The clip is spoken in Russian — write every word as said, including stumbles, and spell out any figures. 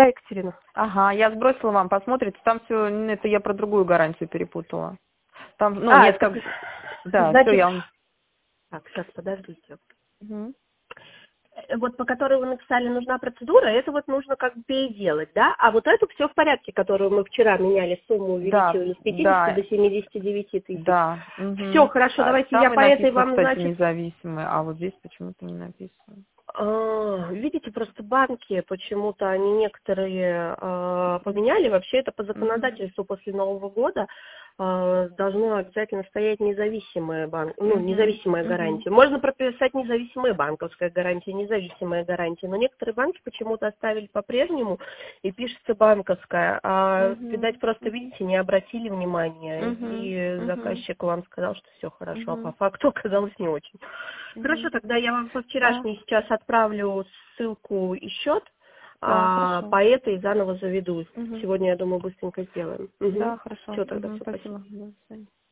Да, Екатерина. Ага, я сбросила вам, посмотрите, там все, это я про другую гарантию перепутала. Там, ну, А, нет, так, как... Да, все, значит, я вам... так, сейчас, подождите. Угу. Э, Вот по которой вы написали, нужна процедура, это вот нужно как бы переделать, да? А вот это все в порядке, которую мы вчера меняли, сумму Да, увеличивали с пятидесяти да, до семидесяти девяти тысяч. да. Все, Угу. хорошо, А, давайте я там и по этой написано, вам, кстати, значит, независимые, а вот здесь почему-то не написано. А, видите, просто банки почему-то они некоторые а, поменяли. Вообще это по Угу. законодательству после Нового года а, должно обязательно стоять независимая банк, ну, Угу. независимая Угу. гарантия. Можно прописать независимая банковская гарантия, независимая гарантия, но некоторые банки почему-то оставили по-прежнему и пишется банковская. А, видать, Угу. просто, видите, не обратили внимания, Угу. и Угу. заказчик вам сказал, что все хорошо, а по Угу. факту оказалось не очень. Угу. Хорошо, тогда я вам по Да, вчерашней сейчас отправлю ссылку и счет, да, а хорошо. по этой заново заведу. Угу. Сегодня, я думаю, быстренько сделаем. Угу. Да, хорошо. Все, тогда Угу. все, спасибо. Спасибо. Да, до свидания.